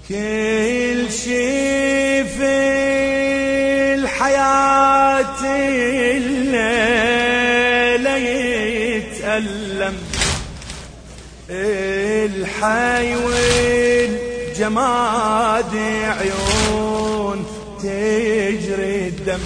كل شي في الحياة الليلة يتألم، الحي والجماد عيون تجري الدم،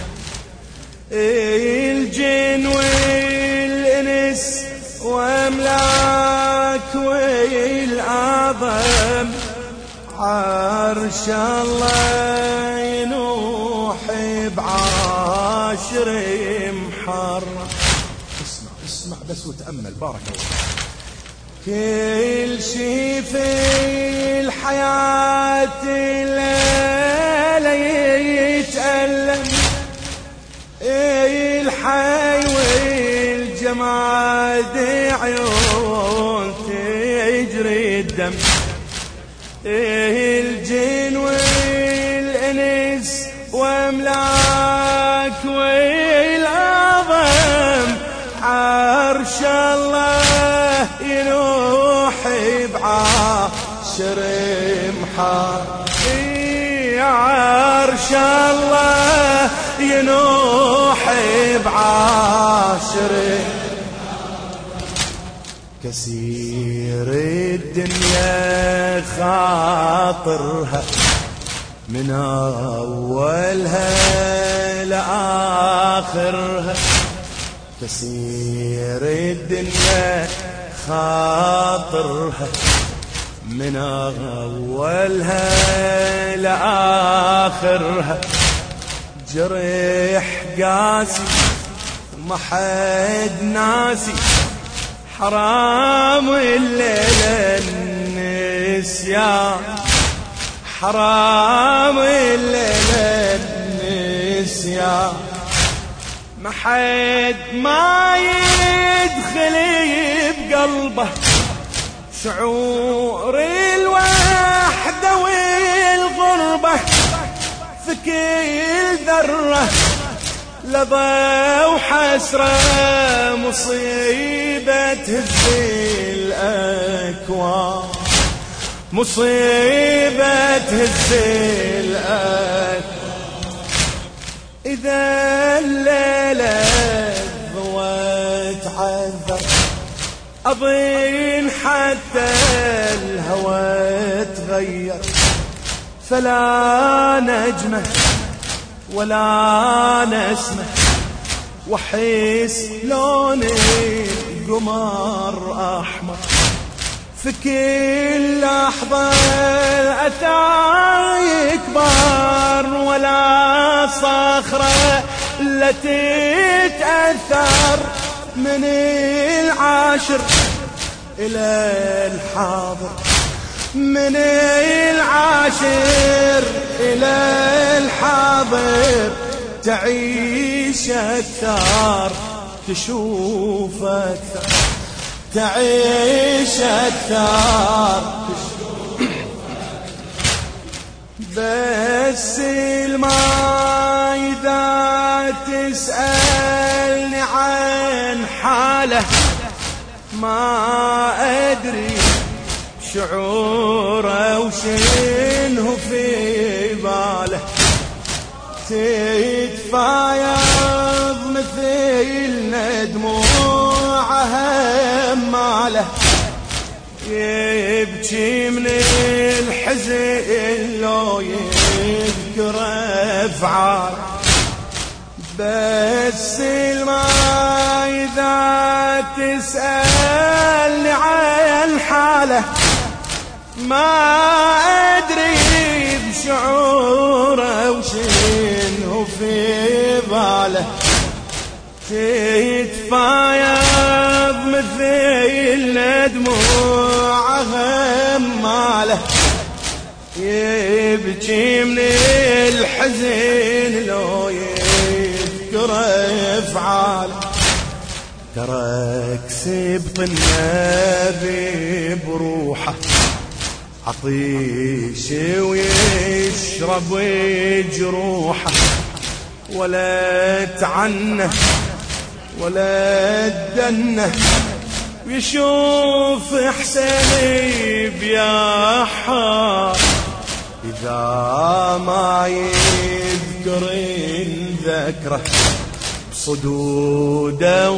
الجن والإنس وأملاك والأعظم، عرش الله ينوح بعاشر محرم. اسمع بس وتأمل، بارك الله. كل شي في الحياة الليلة يتألم، الحي والجماد عيون تجري الدم، الجن والإنس وأملاك والأعظم، عرش الله ينوح بعاشر محرم، عرش الله ينوح بعاشر. كسير الدنيا خاطرها من أولها لآخرها، كسير الدنيا خاطرها من أولها لآخرها، جرح قاسي وما حد ناسي، حرام الليلة النسيان، حرام الليلة النسيان، ما حد ما يدخل بقلبه شعور الوحدة والغربة، في كل ذرة لظى وحسرة، مصيبة تهز الأكوان، مصيبة تهز الأكوان. إذا الليلة ضوت عذر أظن حتى الهوى تغير، فلا نجمة ولا نسمة، وحس لون القمر أحمر، في كل لحظة الأثار يكبر، ولا صخرة لا تتأثر، من العاشر إلى الحاضر، من العاشر إلى الحاضر، تعيش أكثر تشوف أكثر، تعيش أكثر بس الماء إذا تسألني عن حاله ما أدري شعوره وشنه في باله، تتفايض مثل دموعها ماله، يبكي من الحزن لو يذكر أفعال، بس الماء إذا تسألني عن حاله ما أدري بشعوره وشنه في باله، تتفايض مثل دموعها ماله، يبكي من الحزن لو يذكر أفعاله. ترك سبط النبي بروحه عطيش ويشرب ويجروحه، ولا تعنه ولا تدنه، ويشوف حسين بياحه إذا ما يذكر ذكره بصدوده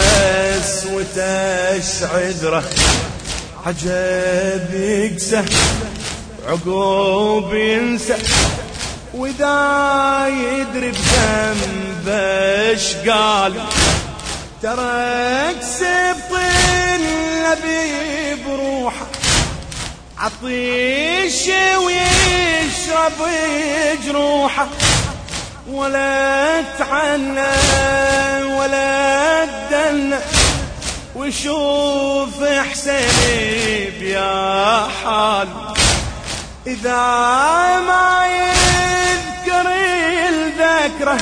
وقسوته عذره عجب يقسى عقوب ينسى وإذا يدري بذنبه قال ترك سبط النبي بروحه عطيش ويشرب جروحه ولا تعنى ولا تدنى وشوف حسين بيا حال إذا ما يذكر الذكره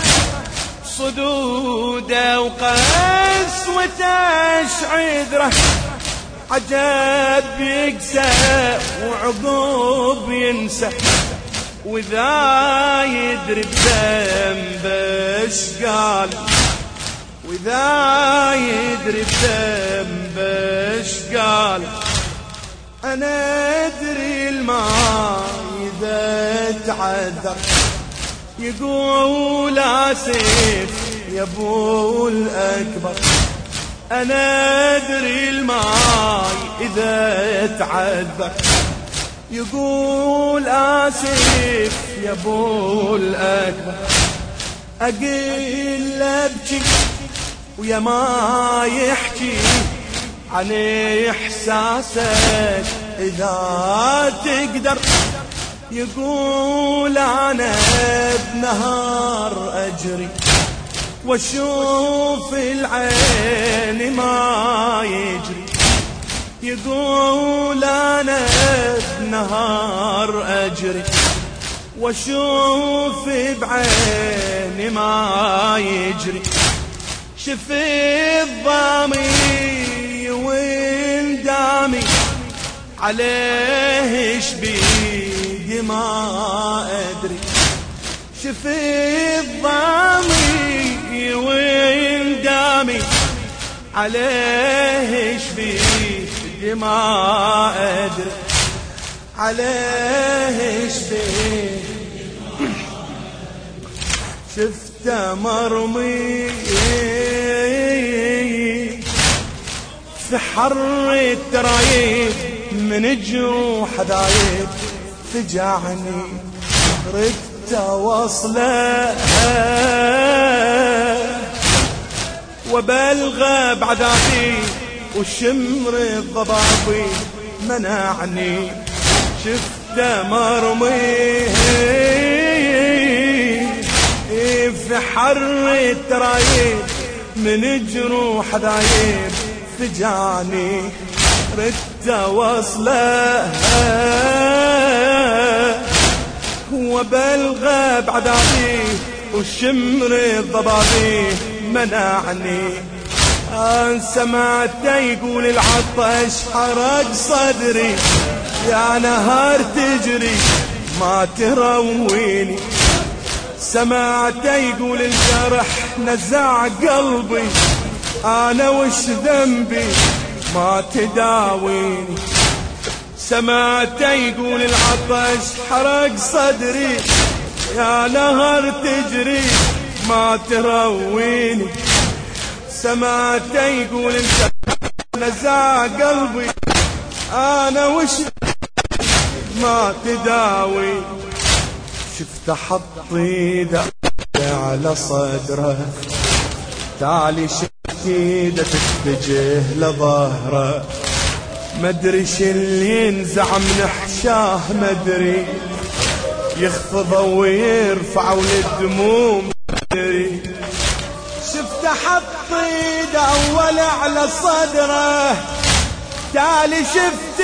صدوده وقسوته عذره عجب يقسى وعقوب ينسى وإذا يدري بذنبه قال وإذا يدري بذنبه قال أنا أدري الماء إذا تعذر يقول آسف يا أبو الأكبر أنا أدري الماء إذا تعذر يقول آسف يا أبو الأكبر أقل أبكي ويا ما يحكي عن إحساسك إذا تقدر يقول أنا بنهار أجري واشوف العين ما يجري يقول أنا بنهار أجري واشوف بعيني ما يجري شف الضامي وندامي عليه شبيدي ما أدري شف الضامي وندامي عليه شبيدي ما أدري عليه شبيدي شفته مرمي في حر الترايب من جروح دايب فجعني ردت وصله وبلغ بعذابي وشمر الضبابي منعني شفته مرمي في حر الترايب من جروح دايب فجاني ردت وصله وبلغ بعذابي والشمر الضبابي منعني سمعته يقول العطش حرق صدري يا نهار تجري ما ترويني سمعته يقول الجرح نزع قلبي أنا وش ذنبي ما تداويني سمعته يقول العطش حرق صدري يا نهر تجري ما ترويني سمعته يقول الجرح نزع قلبي أنا وش ما تداوي شفت حط ايده على صدره تالي شفت ايده تتجه لظهره مدري اللي ينزع من حشاه مدري يخفضه ويرفع والدموم مدري شفت حط ايده اول على صدره تالي شفت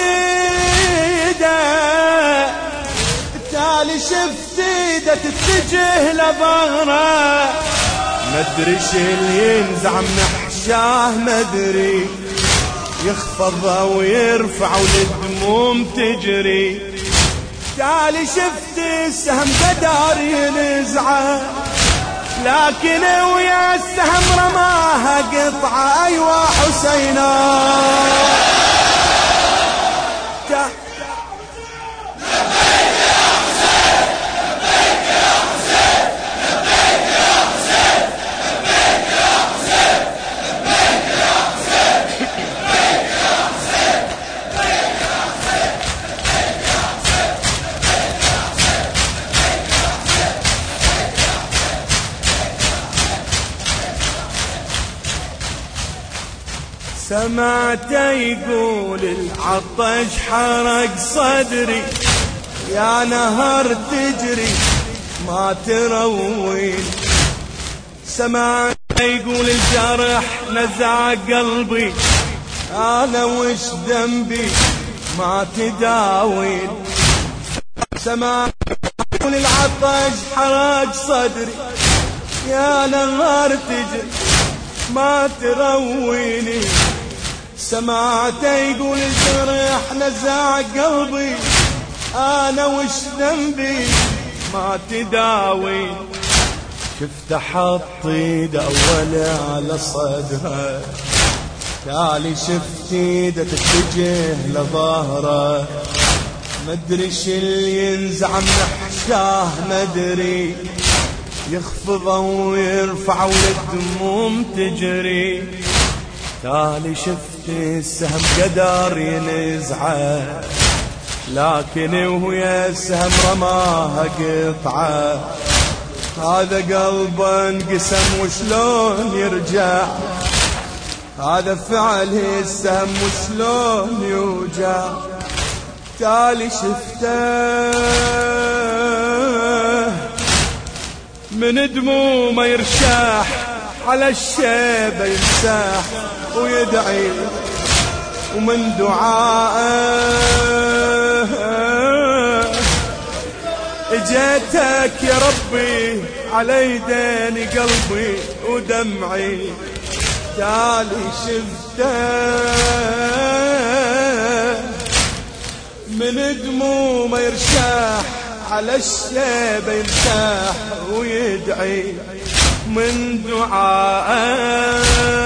ايده تالي شفت ايده تتجه لظهره مدري اللي ينزع من حشاه مدري يخفض ويرفع والدموم تجري تالي شفت السهم قدر ينزعه لكن ويا السهم رماها قطعه ايوا حسينا لبيك يا حسين سمعت يقول العطش حرق صدري، يا نهر تجري ما تروين. سمعت يقول الجرح نزع قلبي، أنا وش ذنبي ما تداوين. سمعت يقول العطش حرق صدري، يا نهر تجري ما ترويني. سمعت يقول الجرح نزع قلبي، أنا وش ذنبي ما تداوي. شفت حط ايده أول على صدره، تالي شفت ايده تتجه لظهره، مدري شي ينزع من حشاه مدري، يخفضه ويرفع والدموم تجري. تالي شفت السهم قدر ينزعه، لكن ويا السهم رماها قطعه. هذا قلبه انقسم وشلون يرجع، هذا فعل السهم وشلون يوجع. تالي شفته من دمومه يرشاح، على الشيبة يمساح ويدعي، ومن دعائه اجيتك يا ربي على يديني قلبي ودمعي. تالي شفته من دمومه يرشاح، على الشيبة يمساح ويدعي، من دعائه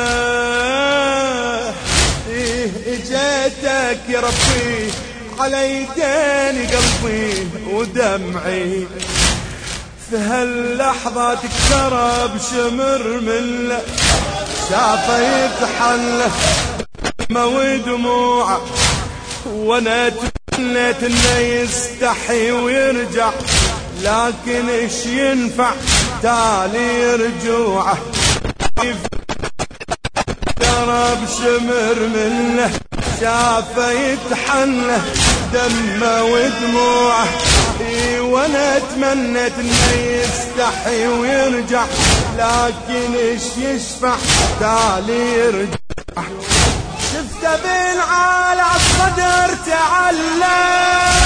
اجيتك يا ربي على يديني قلبي ودمعي. في هاللحظة تكسر بشمر منه، شافه يتحله ما ودموعه، وانا تمنيت انه يستحي ويرجع، لكن ايش ينفع تالي رجوعه. ترى بشمر منه، شافه يتحنه دمه ودموعه، وانا تمنيت انه يستحي ويرجع، لكن ايش يشفع تالي يرجع. شفته بالعالى عالصدر تعلق،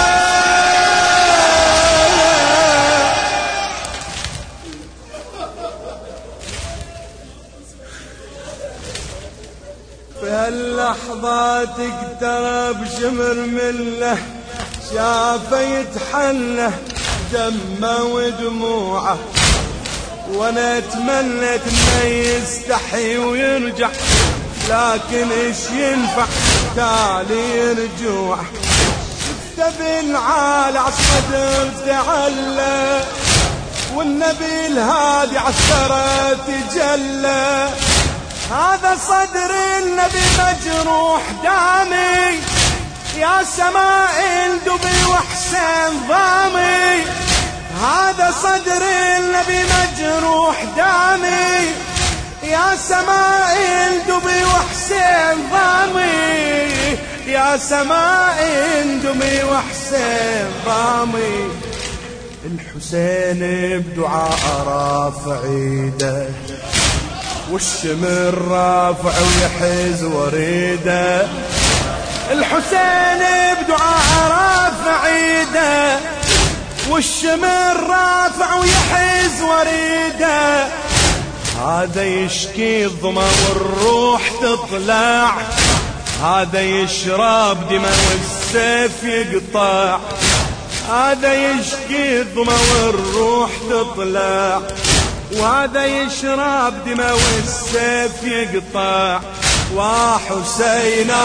في هاللحظة تقترب شمر منه، شافه يتحنه دمه ودموعه، وانا تمنيت انه يستحي ويرجع، لكن ايش ينفع تالي رجوعه. شفته بالعالى عالصدر تعلى، والنبي الهادي عالثرى تجلى. هذا صدر النبي مجروح دامي، يا سماء الدبي وحسين ضامي. هذا صدر النبي مجروح دامي، يا سماء الدبي وحسين ضامي، يا سماء الدبي وحسين ضامي. الحسين بدعاء رافع ايده، والشمر رافع ويحز وريده. الحسين بدعاء رافع ايده، والشمر رافع ويحز وريده. هذا يشكي الظما والروح تطلع، هذا يشرب دماء والسيف يقطع. هذا يشكي الظما والروح تطلع، وهذا يشرب دماء والسيف يقطع. وحسينا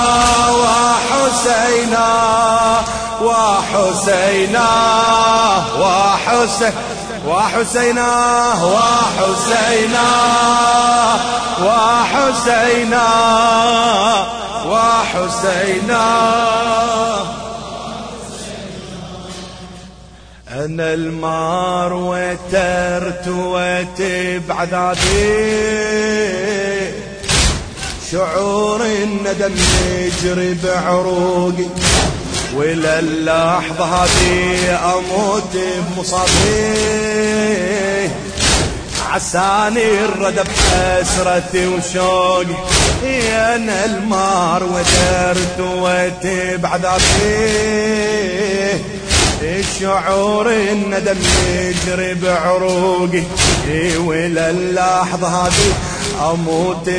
وحسينا وحسينا وحسين وحسينا وحسينا وحسينا وحسينا. أنا المار وترت وتبعد عدي، شعور الندم يجري بعروقي، ولا اللحظة هذه أموت بمصابي، عساني الردى بحسرتي وشوقي، أنا المار ودرت وتبعد فيه، شعور الندم يجري بعروقي، ولا اللحظة هذه أموت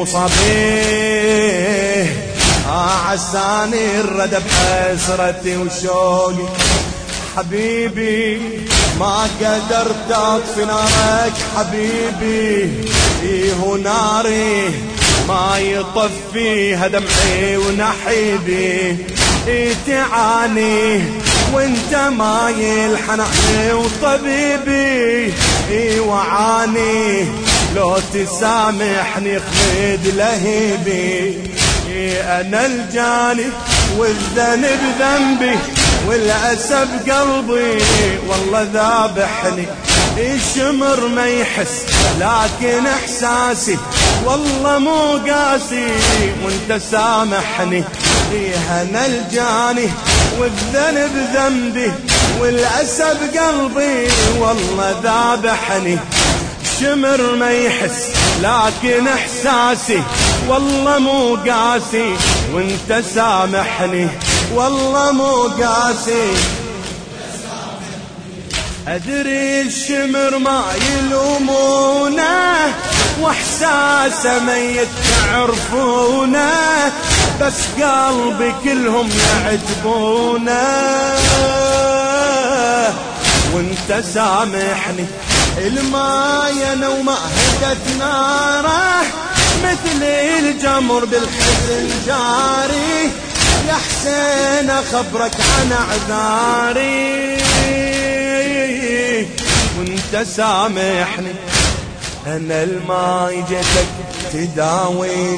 بمصابي، عساني الردى بحسرتي وشوقي. حبيبي ما قدرت أطفي نارك حبيبي، فيه ناري ما يطفيها دمعي ونحيبي، تعاني وانت ما يلحنعني وطبيبي، وعاني لو تسامحني خذ لهيبي، انا الجاني والذنب ذنبي والأسى بقلبي، والله ذابحني الشمر ما يحس لكن احساسي والله مو قاسي، وانت سامحني انا الجاني والذنب ذنبي والأسى بقلبي، والله ذابحني الشمر ما يحس لكن احساسي والله مو قاسي، وانت سامحني والله مو قاسي. أدري الشمر ما يلومونه واحساسه ميت تعرفونه، بس قلبي كلهم يعجبونه، وانت سامحني الماي انا وما هدت ناره، مثل الجمر بالحزن جاري، يا حسين اخبرك عن اعذاري، وانت سامحني انا الماي جيتك تداوي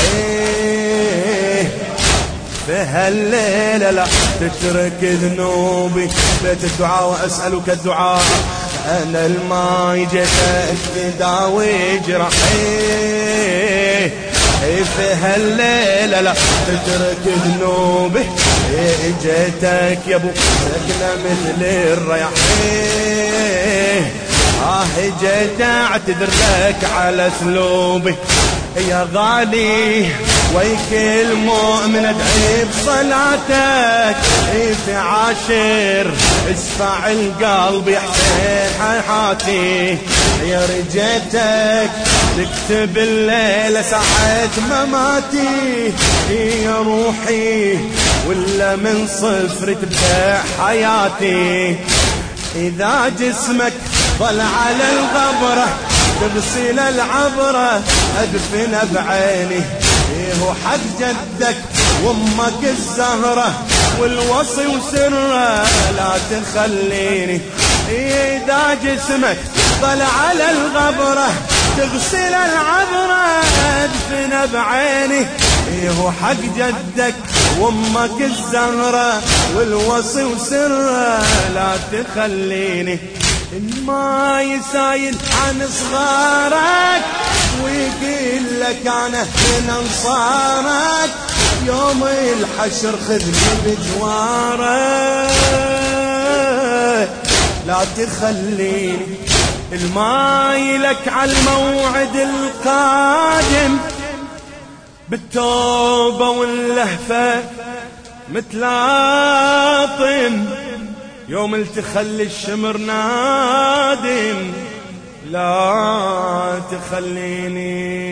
جرحي، فهالليلة لا تترك ذنوبي، بيت الدعاء واسألك الدعاء، انا الماي جيتك تداوي جرحي، في هالليلة لا تترك ذنوبي، جيتك يا ابو سكنة مثل الرياحين، جيت اعتذر لك على اسلوبي يا غالي، ويك المؤمن ادعي بصلاتك، في عاشر اسفع القلب يا حسين حياتي، يا رجيتك تكتب الليلة ساعة مماتي، يا روحي ولا من صفر تبدأ حياتي، إذا جسمك ظل على الغبرة تغسل العبرة أدفن بعيني، هو حق جدك وامك الزهرة والوصي وسره لا تخليني، إذا جسمك ظل على الغبرة تغسل العبرة أدفن بعيني، هو حق جدك وامك الزهرة والوصي وسره لا تخليني، ما يسايل عن صغارك ويقول لك انا من انصارك، يوم الحشر خذني بجوارك لا تخليني، الماي لك على الموعد القادم، بالتوبة واللهفة متلاطم، يوم التخلي الشمر نادم لا تخليني.